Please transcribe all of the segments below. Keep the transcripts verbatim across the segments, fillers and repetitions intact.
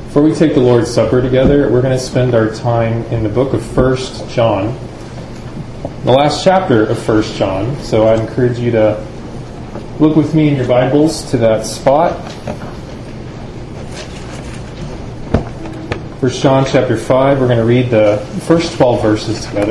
Before we take the Lord's Supper together, we're going to spend our time in the book of First John, the last chapter of First John. So I encourage you to look with me in your Bibles to that spot. First John chapter five, we're going to read the first twelve verses together.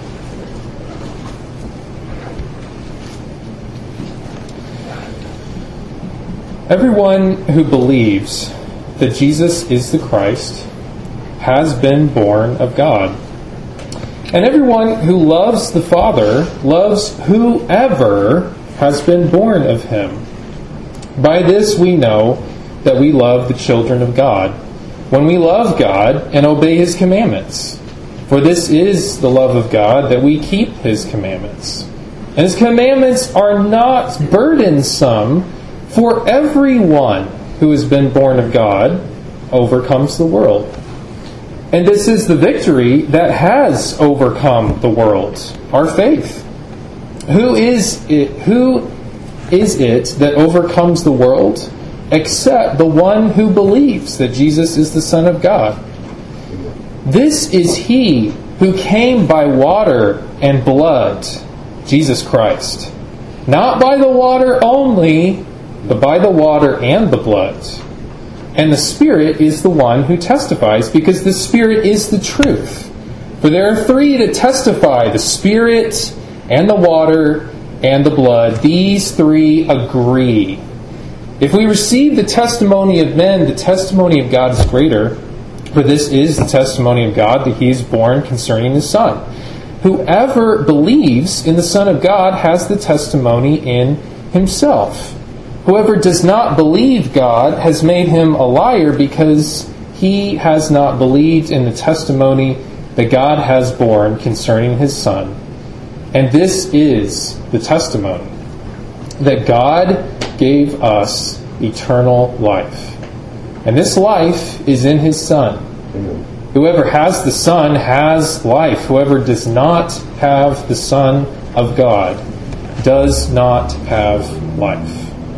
Everyone who believes that Jesus is the Christ has been born of God. And everyone who loves the Father loves whoever has been born of him. By this we know that we love the children of God, when we love God and obey His commandments. For this is the love of God, that we keep His commandments. And His commandments are not burdensome, for everyone who has been born of God overcomes the world. And this is the victory that has overcome the world, our faith. Who is it, who is it that overcomes the world except the one who believes that Jesus is the Son of God? This is He who came by water and blood, Jesus Christ. Not by the water only, but by the water and the blood. And the Spirit is the one who testifies, because the Spirit is the truth. For there are three that testify, the Spirit and the water and the blood. These three agree. If we receive the testimony of men, the testimony of God is greater. For this is the testimony of God, that He is born concerning His Son. Whoever believes in the Son of God has the testimony in himself. Whoever does not believe God has made him a liar, because he has not believed in the testimony that God has borne concerning His Son. And this is the testimony, that God gave us eternal life. And this life is in His Son. Whoever has the Son has life. Whoever does not have the Son of God does not have life.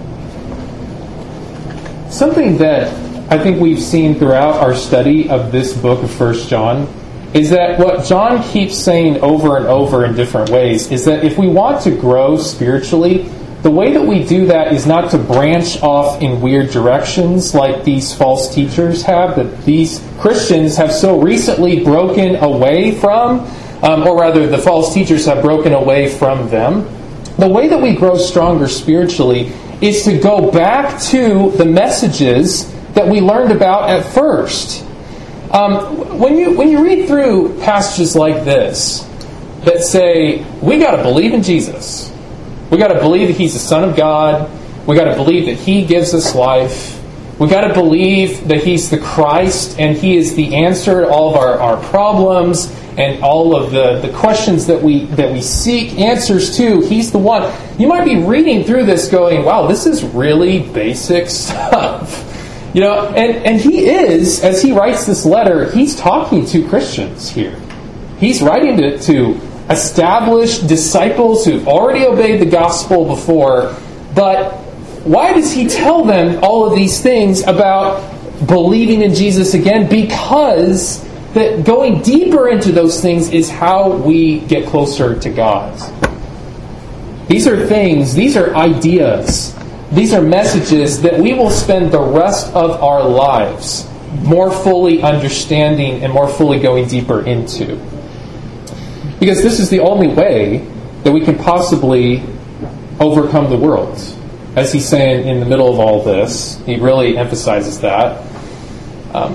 Something that I think we've seen throughout our study of this book of First John is that what John keeps saying over and over in different ways is that if we want to grow spiritually, the way that we do that is not to branch off in weird directions like these false teachers have, that these Christians have so recently broken away from, um, or rather the false teachers have broken away from them. The way that we grow stronger spiritually is to go back to the messages that we learned about at first. Um, when you when you read through passages like this that say, we got to believe in Jesus, we got to believe that He's the Son of God, we got to believe that He gives us life, we got to believe that He's the Christ and He is the answer to all of our, our problems and all of the, the questions that we that we seek answers to, He's the one. You might be reading through this going, wow, this is really basic stuff. You know, and, and he is, as he writes this letter, he's talking to Christians here. He's writing to, to established disciples who've already obeyed the gospel before, but why does he tell them all of these things about believing in Jesus again? Because that going deeper into those things is how we get closer to God. These are things, these are ideas, these are messages that we will spend the rest of our lives more fully understanding and more fully going deeper into. Because this is the only way that we can possibly overcome the world. As he's saying in the middle of all this, he really emphasizes that. Um,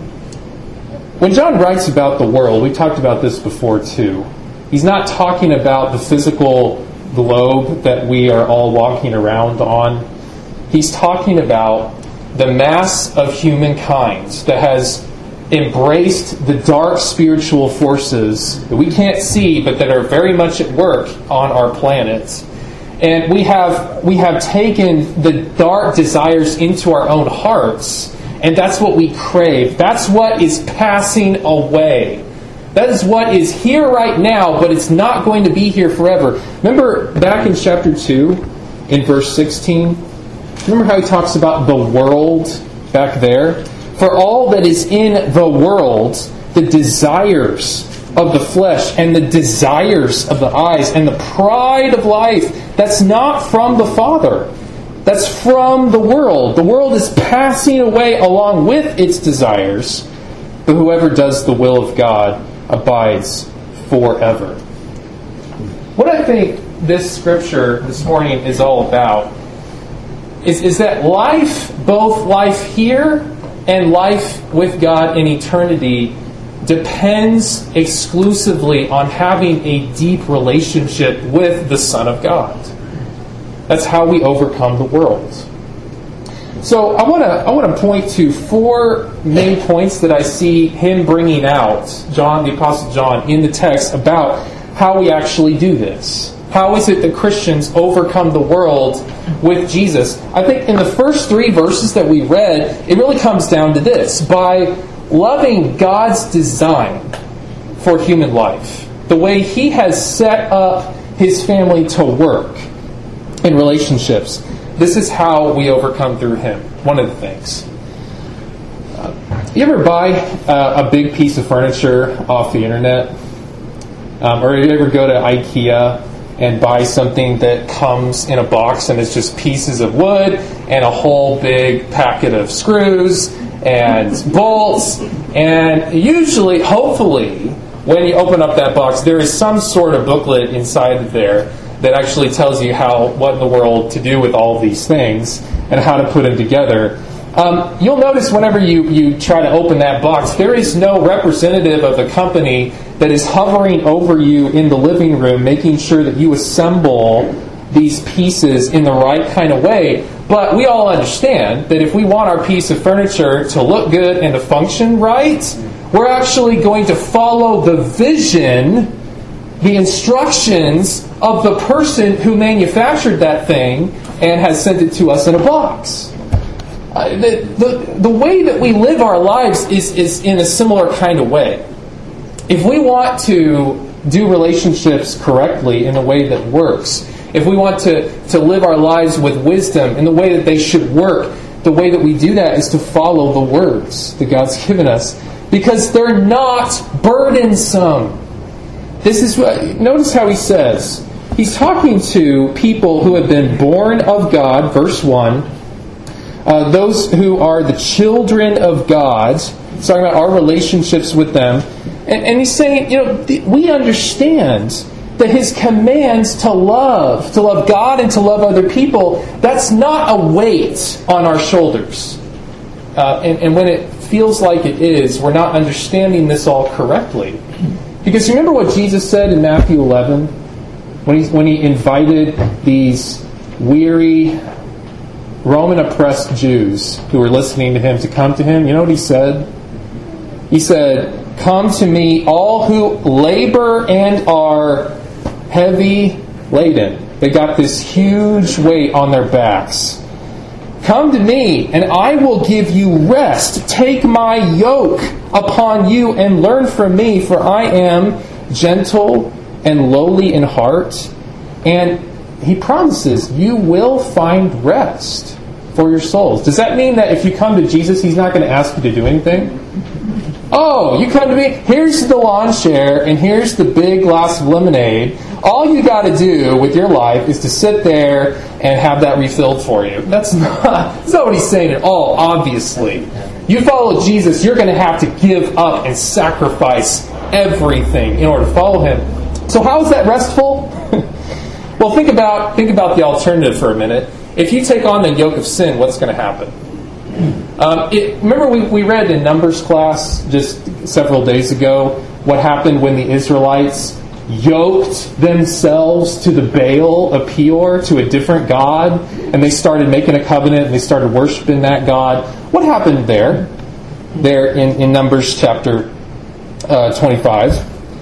When John writes about the world, we talked about this before too, he's not talking about the physical globe that we are all walking around on. He's talking about the mass of humankind that has embraced the dark spiritual forces that we can't see but that are very much at work on our planet. And we have we have taken the dark desires into our own hearts. And that's what we crave. That's what is passing away. That is what is here right now, but it's not going to be here forever. Remember back in chapter two, in verse sixteen? Remember how he talks about the world back there? For all that is in the world, the desires of the flesh and the desires of the eyes and the pride of life, that's not from the Father. That's from the world. The world is passing away along with its desires, but whoever does the will of God abides forever. What I think this scripture this morning is all about is, is that life, both life here and life with God in eternity, depends exclusively on having a deep relationship with the Son of God. That's how we overcome the world. So I want to I want to point to four main points that I see him bringing out, John, the Apostle John, in the text about how we actually do this. How is it that Christians overcome the world with Jesus? I think in the first three verses that we read, it really comes down to this. By loving God's design for human life, the way He has set up His family to work in relationships, this is how we overcome through Him. One of the things. Uh, you ever buy uh, a big piece of furniture off the internet? Um, or you ever go to IKEA and buy something that comes in a box and it's just pieces of wood and a whole big packet of screws and bolts, and usually, hopefully, when you open up that box, there is some sort of booklet inside of there that actually tells you how, what in the world to do with all these things and how to put them together. Um, you'll notice whenever you, you try to open that box, there is no representative of the company that is hovering over you in the living room, making sure that you assemble these pieces in the right kind of way. But we all understand that if we want our piece of furniture to look good and to function right, we're actually going to follow the vision, the instructions of the person who manufactured that thing and has sent it to us in a box. Uh, the, the, the way that we live our lives is, is in a similar kind of way. If we want to do relationships correctly in a way that works, if we want to, to live our lives with wisdom in the way that they should work, the way that we do that is to follow the words that God's given us, because they're not burdensome. This is what, notice how he says. He's talking to people who have been born of God, verse one. Uh, those who are the children of God. He's talking about our relationships with them. And, and he's saying, you know, th- we understand that his commands to love, to love God and to love other people, that's not a weight on our shoulders. Uh, and, and when it feels like it is, we're not understanding this all correctly. Because remember what Jesus said in Matthew eleven? When he, when he invited these weary, Roman-oppressed Jews who were listening to him to come to him, you know what he said? He said, "Come to me, all who labor and are heavy laden." They got this huge weight on their backs. "Come to me, and I will give you rest. Take my yoke upon you and learn from me, for I am gentle and lowly in heart." And he promises you will find rest for your souls. Does that mean that if you come to Jesus, he's not going to ask you to do anything? Oh, you come to me, here's the lawn chair, and here's the big glass of lemonade. All you got to do with your life is to sit there and have that refilled for you. That's not, that's not what he's saying at all, obviously. You follow Jesus, you're going to have to give up and sacrifice everything in order to follow him. So how is that restful? Well, think about think about the alternative for a minute. If you take on the yoke of sin, what's going to happen? Um, it, remember we, we read in Numbers class just several days ago what happened when the Israelites yoked themselves to the Baal of Peor, to a different god, and they started making a covenant and they started worshiping that god. What happened there? There in, in Numbers chapter uh, twenty-five.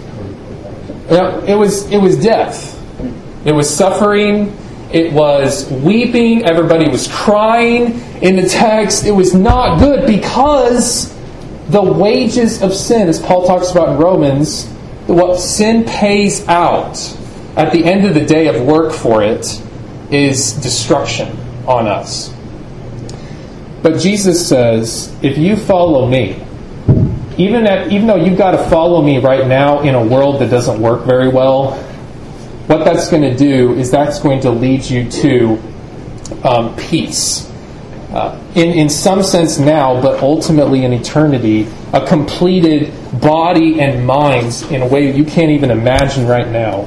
You know, it was it was death. It was suffering. It was weeping. Everybody was crying in the text. It was not good because the wages of sin, as Paul talks about in Romans, what sin pays out at the end of the day of work for it is destruction on us. But Jesus says, if you follow me, even at, even though you've got to follow me right now in a world that doesn't work very well, what that's going to do is that's going to lead you to um, peace. Uh, in, in some sense now, but ultimately in eternity, a completed body and mind in a way you can't even imagine right now.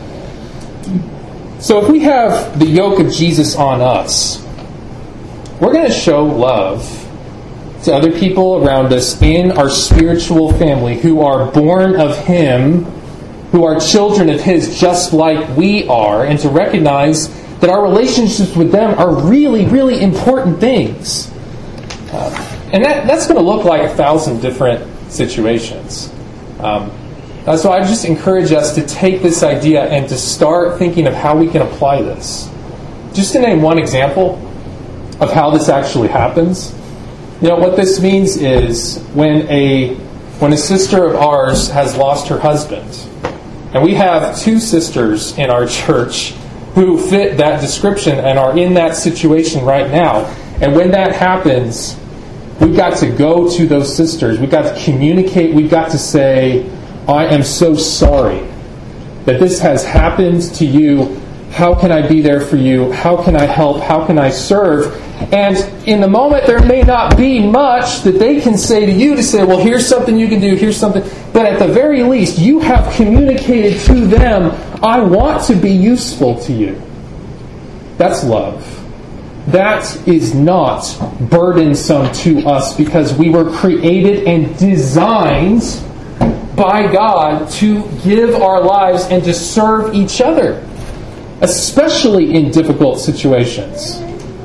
So if we have the yoke of Jesus on us, we're going to show love to other people around us in our spiritual family who are born of Him, who are children of His just like we are, and to recognize that our relationships with them are really, really important things. Uh, and that, that's going to look like a thousand different situations. Um, so I just encourage us to take this idea and to start thinking of how we can apply this. Just to name one example of how this actually happens. You know, what this means is when a when a sister of ours has lost her husband, and we have two sisters in our church who fit that description and are in that situation right now. And when that happens, we've got to go to those sisters. We've got to communicate. We've got to say, I am so sorry that this has happened to you. How can I be there for you? How can I help? How can I serve? And in the moment, there may not be much that they can say to you to say, well, here's something you can do, here's something. But at the very least, you have communicated to them, I want to be useful to you. That's love. That is not burdensome to us because we were created and designed by God to give our lives and to serve each other, especially in difficult situations.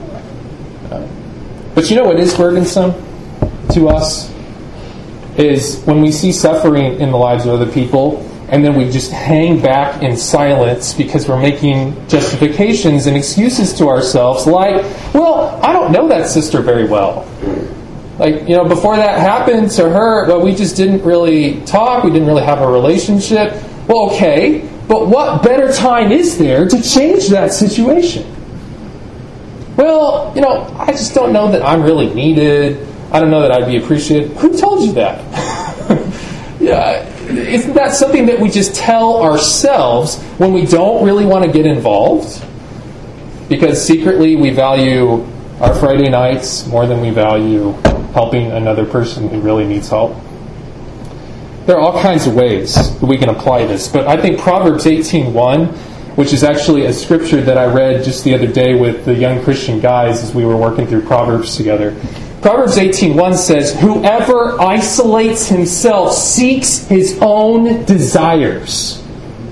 But you know what is burdensome to us? Is when we see suffering in the lives of other people and then we just hang back in silence because we're making justifications and excuses to ourselves like, well, I don't know that sister very well. Like, you know, before that happened to her, well, we just didn't really talk, we didn't really have a relationship. Well, okay, but what better time is there to change that situation? Well, you know, I just don't know that I'm really needed. I don't know that I'd be appreciated. Who told you that? Yeah, isn't that something that we just tell ourselves when we don't really want to get involved? Because secretly we value our Friday nights more than we value helping another person who really needs help. There are all kinds of ways that we can apply this, but I think Proverbs eighteen one, which is actually a scripture that I read just the other day with the young Christian guys as we were working through Proverbs together. Proverbs eighteen one says, whoever isolates himself seeks his own desires.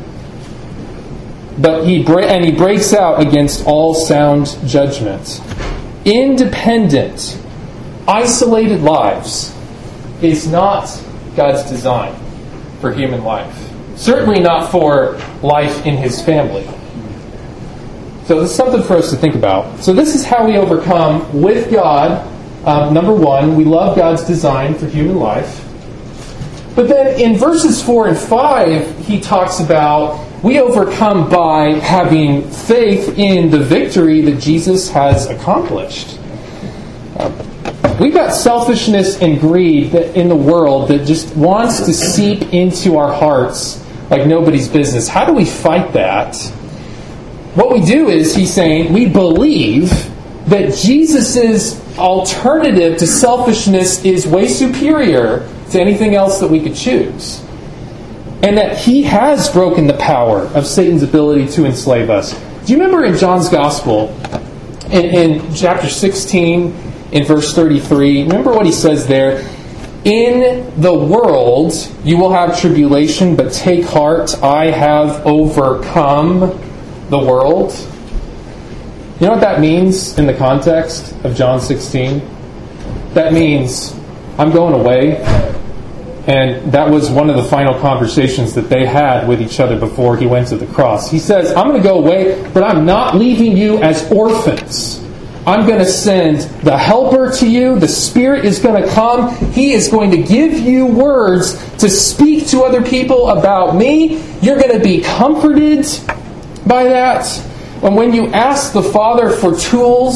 But he bra- and he breaks out against all sound judgment. Independent, isolated lives is not God's design for human life. Certainly not for life in His family. So this is something for us to think about. So this is how we overcome with God. Um, number one, we love God's design for human life. But then in verses four and five, he talks about we overcome by having faith in the victory that Jesus has accomplished. Uh, we've got selfishness and greed that in the world that just wants to seep into our hearts like nobody's business. How do we fight that? What we do is, he's saying, we believe that Jesus' alternative to selfishness is way superior to anything else that we could choose. And that He has broken the power of Satan's ability to enslave us. Do you remember in John's Gospel, in, in chapter sixteen, in verse thirty-three, remember what he says there? In the world you will have tribulation, but take heart, I have overcome the world. You know what that means in the context of John sixteen? That means I'm going away, and that was one of the final conversations that they had with each other before He went to the cross. He says, I'm going to go away, but I'm not leaving you as orphans. I'm going to send the Helper to you. The Spirit is going to come. He is going to give you words to speak to other people about me. You're going to be comforted by that. And when you ask the Father for tools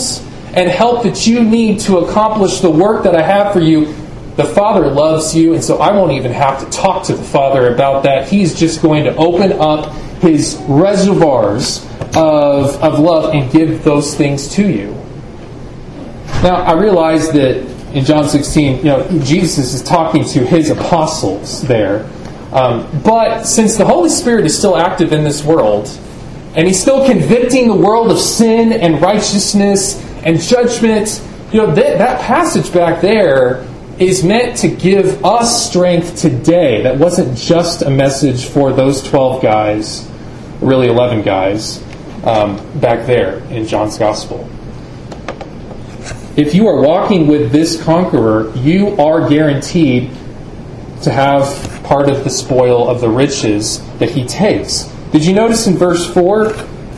and help that you need to accomplish the work that I have for you, the Father loves you, and so I won't even have to talk to the Father about that. He's just going to open up His reservoirs of, of love and give those things to you. Now, I realize that in John sixteen, you know, Jesus is talking to His apostles there. Um, but since the Holy Spirit is still active in this world, and He's still convicting the world of sin and righteousness and judgment, you know, that, that passage back there is meant to give us strength today. That wasn't just a message for those twelve guys, really eleven guys, um, back there in John's Gospel. If you are walking with this conqueror, you are guaranteed to have part of the spoil of the riches that he takes. Did you notice in verse four?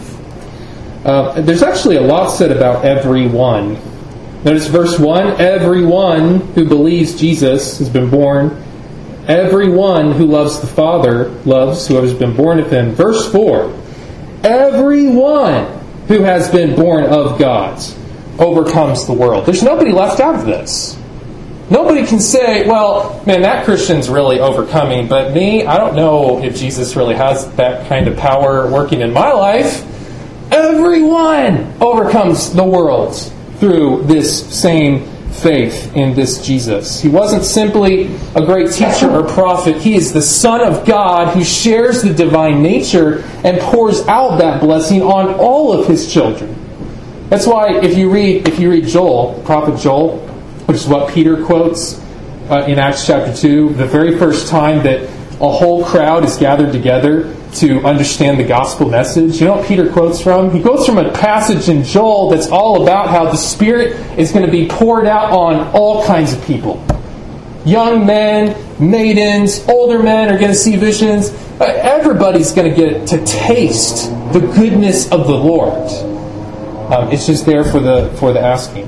Uh, there's actually a lot said about everyone. Notice verse one, everyone who believes Jesus has been born. Everyone who loves the Father loves who has been born of Him. Verse four, everyone who has been born of God overcomes the world. There's nobody left out of this. Nobody can say, well, man, that Christian's really overcoming, but me, I don't know if Jesus really has that kind of power working in my life. Everyone overcomes the world through this same faith in this Jesus. He wasn't simply a great teacher or prophet. He is the Son of God who shares the divine nature and pours out that blessing on all of His children. That's why if you read if you read Joel, prophet Joel, which is what Peter quotes uh, in Acts chapter two, the very first time that a whole crowd is gathered together to understand the gospel message, you know what Peter quotes from? He quotes from a passage in Joel that's all about how the Spirit is going to be poured out on all kinds of people. Young men, maidens, older men are going to see visions. Uh, everybody's going to get to taste the goodness of the Lord. Um, it's just there for the for the asking.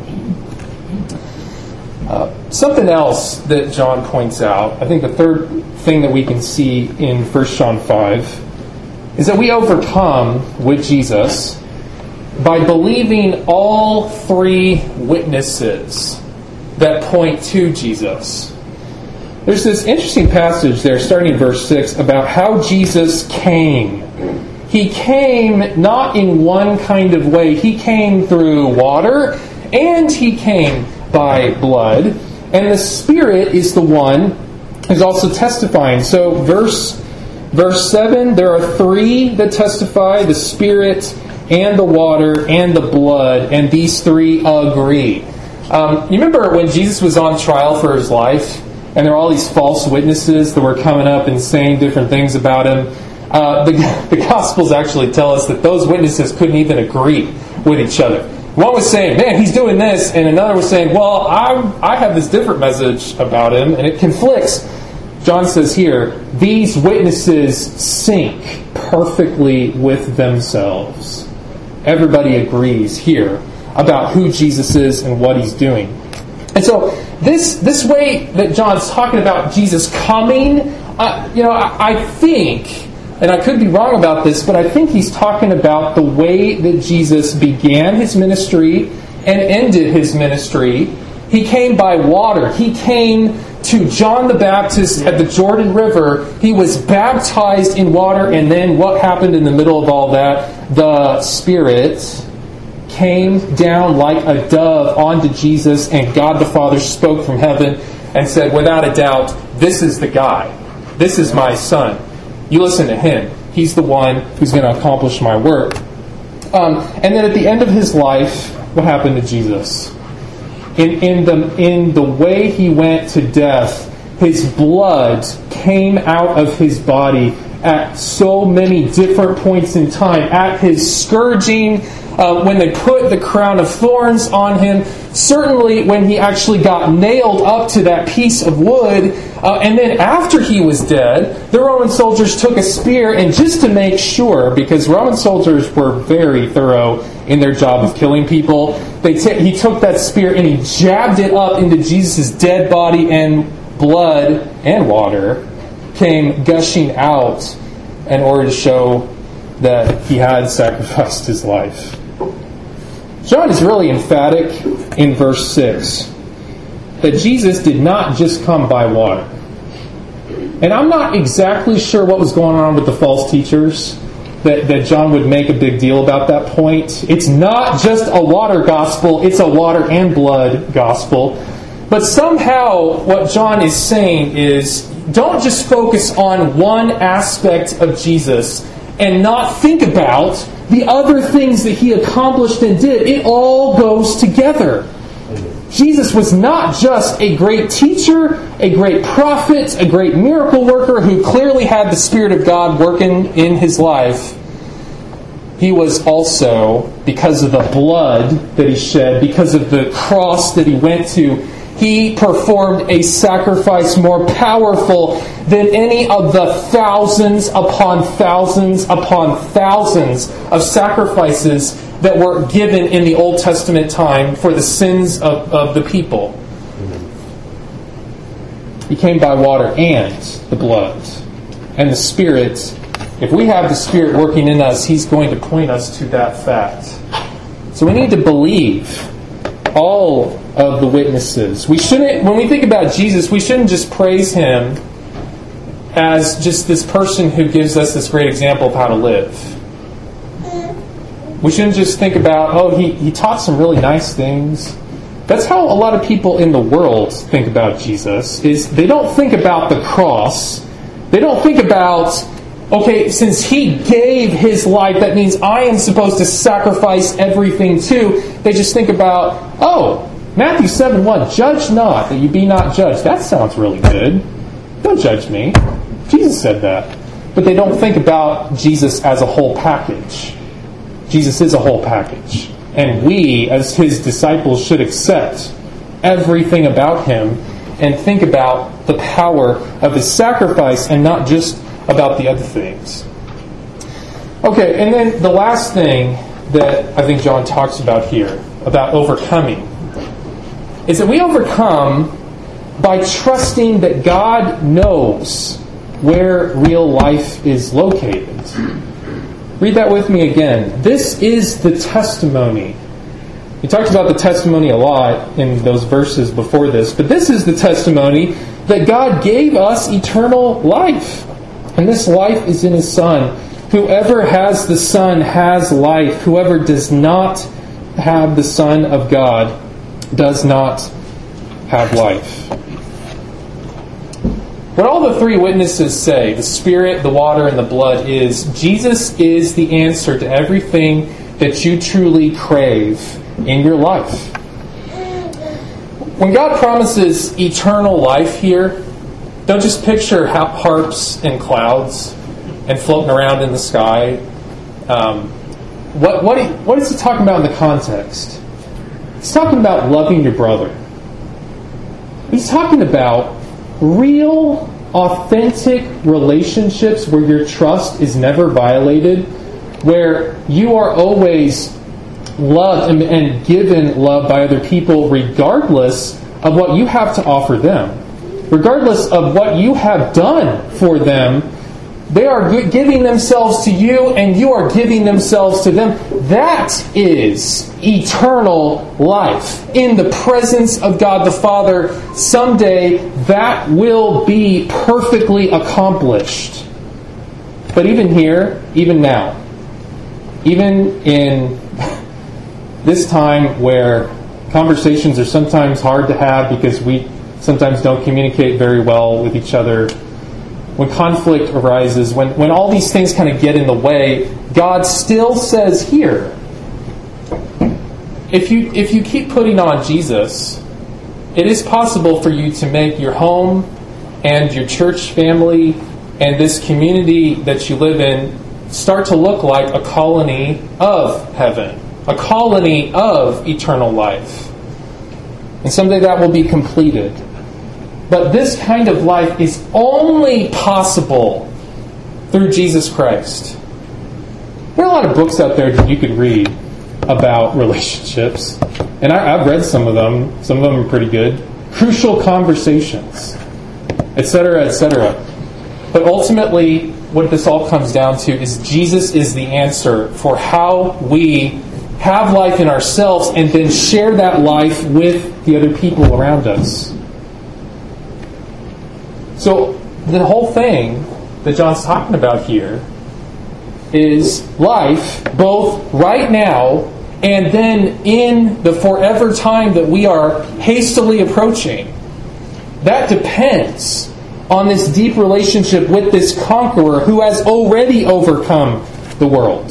Uh, something else that John points out, I think the third thing that we can see in First John five, is that we overcome with Jesus by believing all three witnesses that point to Jesus. There's this interesting passage there, starting in verse six, about how Jesus came. He came not in one kind of way. He came through water, and He came by blood. And the Spirit is the one who's also testifying. So verse verse seven, there are three that testify, the Spirit and the water and the blood, and these three agree. Um, you remember when Jesus was on trial for His life, and there were all these false witnesses that were coming up and saying different things about Him? Uh, the, the Gospels actually tell us that those witnesses couldn't even agree with each other. One was saying, man, he's doing this, and another was saying, well, I I have this different message about him, and it conflicts. John says here, these witnesses sync perfectly with themselves. Everybody agrees here about who Jesus is and what He's doing. And so this this way that John's talking about Jesus coming, uh, you know, I, I think, and I could be wrong about this, but I think he's talking about the way that Jesus began His ministry and ended His ministry. He came by water. He came to John the Baptist at the Jordan River. He was baptized in water, and then what happened in the middle of all that? The Spirit came down like a dove onto Jesus, and God the Father spoke from heaven and said, without a doubt, this is the guy. This is my Son. You listen to Him. He's the one who's going to accomplish my work. Um, and then at the end of His life, what happened to Jesus? In, in, the, in the way He went to death, His blood came out of His body at so many different points in time. At His scourging, uh, when they put the crown of thorns on Him, certainly when He actually got nailed up to that piece of wood, uh, and then after He was dead, the Roman soldiers took a spear, and just to make sure, because Roman soldiers were very thorough in their job of killing people, they t- he took that spear and he jabbed it up into Jesus' dead body, and blood and water came gushing out in order to show that He had sacrificed His life. John is really emphatic in verse six that Jesus did not just come by water. And I'm not exactly sure what was going on with the false teachers that, that John would make a big deal about that point. It's not just a water gospel, it's a water and blood gospel. But somehow what John is saying is, don't just focus on one aspect of Jesus and not think about the other things that he accomplished and did. It all goes together. Jesus was not just a great teacher, a great prophet, a great miracle worker who clearly had the Spirit of God working in his life. He was also, because of the blood that he shed, because of the cross that he went to, he performed a sacrifice more powerful than any of the thousands upon thousands upon thousands of sacrifices that were given in the Old Testament time for the sins of, of the people. He came by water and the blood. And the Spirit, if we have the Spirit working in us, He's going to point us to that fact. So we need to believe all of the witnesses. We shouldn't, when we think about Jesus, we shouldn't just praise Him as just this person who gives us this great example of how to live. We shouldn't just think about, oh, he, he taught some really nice things. That's how a lot of people in the world think about Jesus, is they don't think about the cross. They don't think about, okay, since He gave His life, that means I am supposed to sacrifice everything too. They just think about, oh, Matthew seven one, judge not, that you be not judged. That sounds really good. Don't judge me. Jesus said that. But they don't think about Jesus as a whole package. Jesus is a whole package. And we, as His disciples, should accept everything about Him and think about the power of His sacrifice and not just about the other things. Okay, and then the last thing that I think John talks about here, about overcoming, is that we overcome by trusting that God knows where real life is located. Read that with me again. This is the testimony. He talks about the testimony a lot in those verses before this, but this is the testimony that God gave us eternal life. And this life is in His Son. Whoever has the Son has life. Whoever does not have the Son of God does not have life. What all the three witnesses say, the Spirit, the water, and the blood, is Jesus is the answer to everything that you truly crave in your life. When God promises eternal life here, don't just picture harps and clouds and floating around in the sky. Um, what, what, he, what is He talking about in the context? He's talking about loving your brother. He's talking about real, authentic relationships where your trust is never violated, where you are always loved and, and given love by other people regardless of what you have to offer them. Regardless of what you have done for them, they are giving themselves to you and you are giving themselves to them. That is eternal life. In the presence of God the Father, someday that will be perfectly accomplished. But even here, even now, even in this time where conversations are sometimes hard to have because we sometimes don't communicate very well with each other, when conflict arises, when, when all these things kind of get in the way, God still says here, if you if you keep putting on Jesus, it is possible for you to make your home and your church family and this community that you live in start to look like a colony of heaven, a colony of eternal life. And someday that will be completed. But this kind of life is only possible through Jesus Christ. There are a lot of books out there that you could read about relationships. And I, I've read some of them. Some of them are pretty good. Crucial Conversations, et cetera, et cetera. But ultimately, what this all comes down to is Jesus is the answer for how we have life in ourselves, and then share that life with the other people around us. So the whole thing that John's talking about here is life, both right now and then in the forever time that we are hastily approaching. That depends on this deep relationship with this conqueror who has already overcome the world.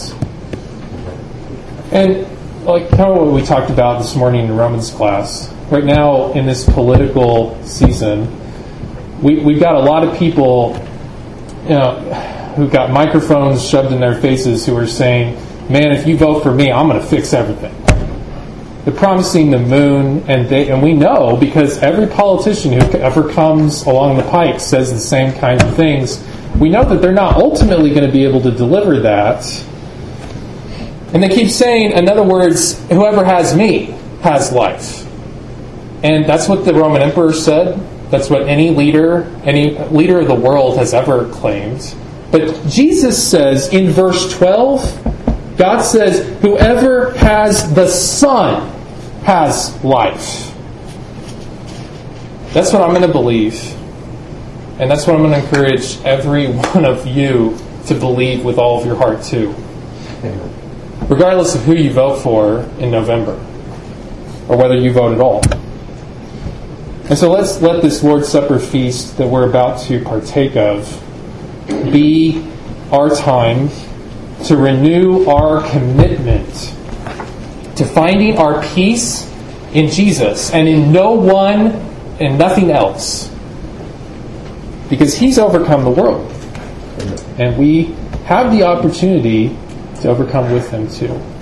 And like kind of what we talked about this morning in Romans class, right now in this political season, we, we've got a lot of people, you know, who've got microphones shoved in their faces who are saying, man, if you vote for me, I'm going to fix everything. They're promising the moon, and they, and we know because every politician who ever comes along the pike says the same kinds of things. We know that they're not ultimately going to be able to deliver that. And they keep saying, in other words, whoever has me has life. And that's what the Roman emperor said. That's what any leader, any leader of the world has ever claimed. But Jesus says in verse twelve, God says, whoever has the Son has life. That's what I'm going to believe. And that's what I'm going to encourage every one of you to believe with all of your heart too. Regardless of who you vote for in November, or whether you vote at all. And so let's let this Lord's Supper feast that we're about to partake of be our time to renew our commitment to finding our peace in Jesus and in no one and nothing else. Because He's overcome the world. And we have the opportunity to overcome with Him too.